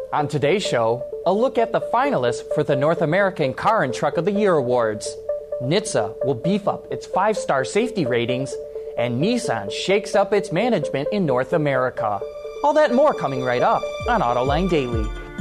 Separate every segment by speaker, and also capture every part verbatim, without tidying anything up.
Speaker 1: On today's show, a look at the finalists for the North American Car and Truck of the Year Awards. N H T S A will beef up its five-star safety ratings, and Nissan shakes up its management in North America. All that and more coming right up on Autoline Daily.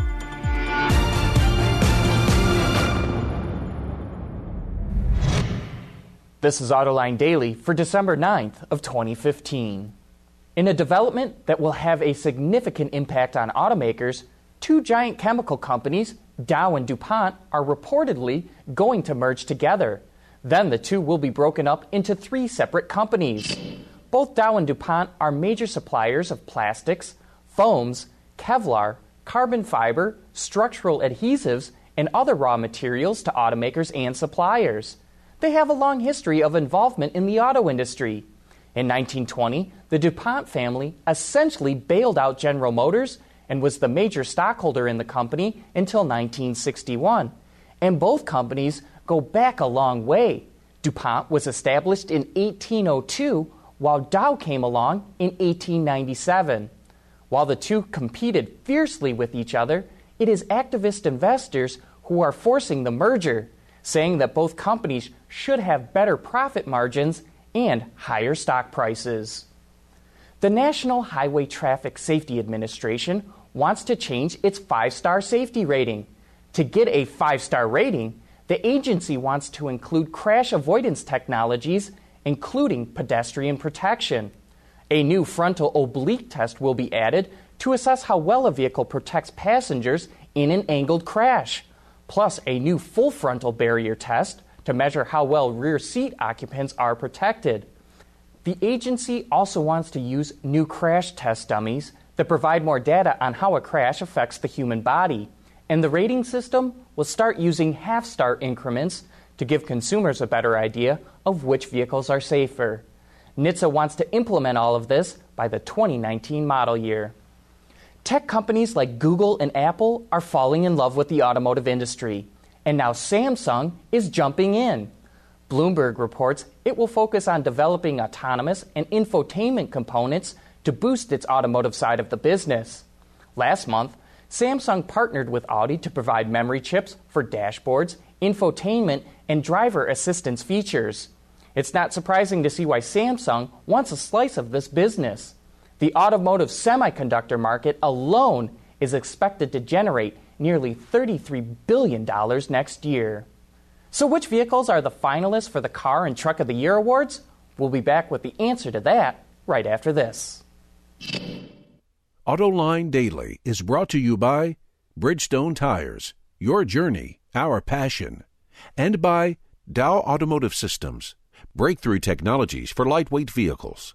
Speaker 1: This is Autoline Daily for December ninth of twenty fifteen. In a development that will have a significant impact on automakers, two giant chemical companies, Dow and DuPont, are reportedly going to merge together. Then the two will be broken up into three separate companies. Both Dow and DuPont are major suppliers of plastics, foams, Kevlar, carbon fiber, structural adhesives, and other raw materials to automakers and suppliers. They have a long history of involvement in the auto industry. In nineteen twenty, the DuPont family essentially bailed out General Motors and was the major stockholder in the company until nineteen sixty-one. And both companies go back a long way. DuPont was established in eighteen oh two, while Dow came along in eighteen ninety-seven. While the two competed fiercely with each other, it is activist investors who are forcing the merger, saying that both companies should have better profit margins and higher stock prices. The National Highway Traffic Safety Administration wants to change its five-star safety rating. To get a five-star rating, the agency wants to include crash avoidance technologies, including pedestrian protection. A new frontal oblique test will be added to assess how well a vehicle protects passengers in an angled crash, plus a new full frontal barrier test to measure how well rear seat occupants are protected. The agency also wants to use new crash test dummies that provide more data on how a crash affects the human body. And the rating system will start using half-star increments to give consumers a better idea of which vehicles are safer. N H T S A wants to implement all of this by the twenty nineteen model year. Tech companies like Google and Apple are falling in love with the automotive industry, and now Samsung is jumping in. Bloomberg reports it will focus on developing autonomous and infotainment components to boost its automotive side of the business. Last month, Samsung partnered with Audi to provide memory chips for dashboards, infotainment, and driver assistance features. It's not surprising to see why Samsung wants a slice of this business. The automotive semiconductor market alone is expected to generate nearly thirty-three billion dollars next year. So which vehicles are the finalists for the Car and Truck of the Year Awards? We'll be back with the answer to that right after this.
Speaker 2: Autoline Daily is brought to you by Bridgestone Tires, your journey, our passion, and by Dow Automotive Systems, breakthrough technologies for lightweight vehicles.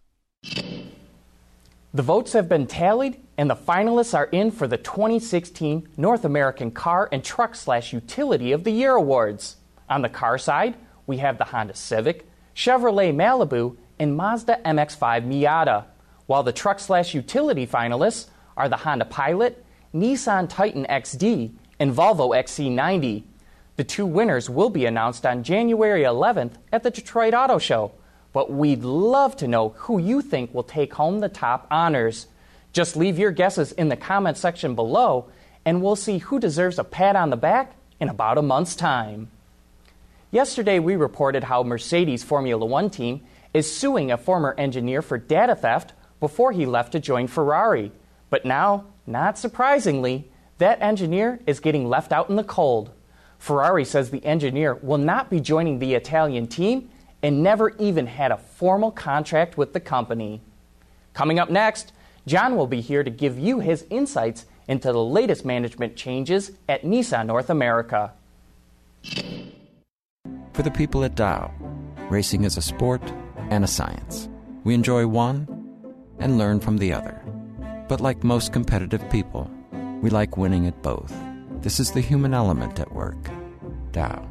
Speaker 1: The votes have been tallied, and the finalists are in for the twenty sixteen North American Car and Truck slash Utility of the Year Awards. On the car side, we have the Honda Civic, Chevrolet Malibu, and Mazda M X five Miata, while the truck slash utility finalists are the Honda Pilot, Nissan Titan X D, and Volvo X C ninety. The two winners will be announced on January eleventh at the Detroit Auto Show, but we'd love to know who you think will take home the top honors. Just leave your guesses in the comment section below, and we'll see who deserves a pat on the back in about a month's time. Yesterday, we reported how Mercedes Formula One team is suing a former engineer for data theft before he left to join Ferrari. But now, not surprisingly, that engineer is getting left out in the cold. Ferrari says the engineer will not be joining the Italian team and never even had a formal contract with the company. Coming up next, John will be here to give you his insights into the latest management changes at Nissan North America.
Speaker 3: For the people at Dow, racing is a sport and a science. We enjoy one and learn from the other. But like most competitive people, we like winning at both. This is the human element at work. Dow.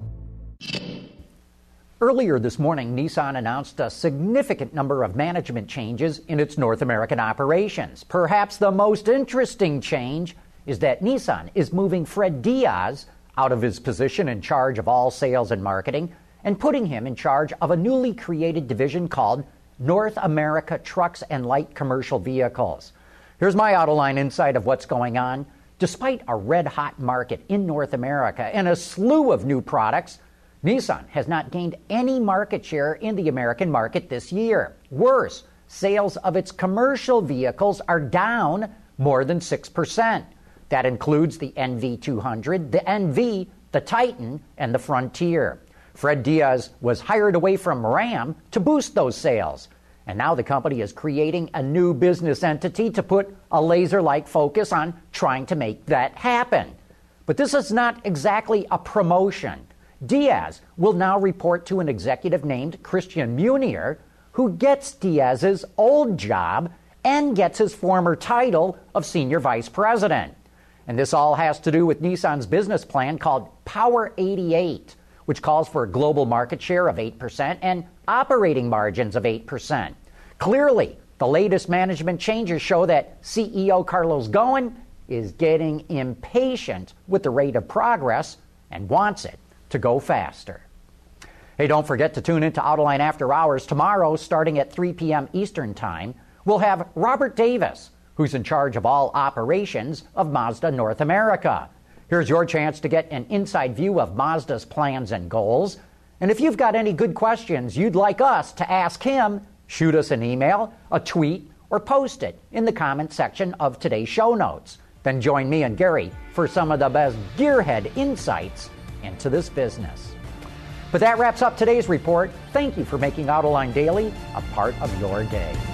Speaker 4: Earlier this morning, Nissan announced a significant number of management changes in its North American operations. Perhaps the most interesting change is that Nissan is moving Fred Diaz out of his position in charge of all sales and marketing and putting him in charge of a newly created division called North America Trucks and Light Commercial Vehicles. Here's my Autoline insight of what's going on. Despite a red-hot market in North America and a slew of new products, Nissan has not gained any market share in the American market this year. Worse, sales of its commercial vehicles are down more than six percent. That includes the N V two hundred, the N V, the Titan, and the Frontier. Fred Diaz was hired away from Ram to boost those sales. And now the company is creating a new business entity to put a laser-like focus on trying to make that happen. But this is not exactly a promotion. Diaz will now report to an executive named Christian Munier, who gets Diaz's old job and gets his former title of Senior Vice President. And this all has to do with Nissan's business plan called Power eighty-eight, which calls for a global market share of eight percent and operating margins of eight percent. Clearly, the latest management changes show that C E O Carlos Ghosn is getting impatient with the rate of progress and wants it to go faster. Hey, don't forget to tune into Autoline After Hours tomorrow starting at three p.m. Eastern Time. We'll have Robert Davis, who's in charge of all operations of Mazda North America. Here's your chance to get an inside view of Mazda's plans and goals. And if you've got any good questions you'd like us to ask him, shoot us an email, a tweet, or post it in the comment section of today's show notes. Then join me and Gary for some of the best gearhead insights into this business. But that wraps up today's report. Thank you for making Autoline Daily a part of your day.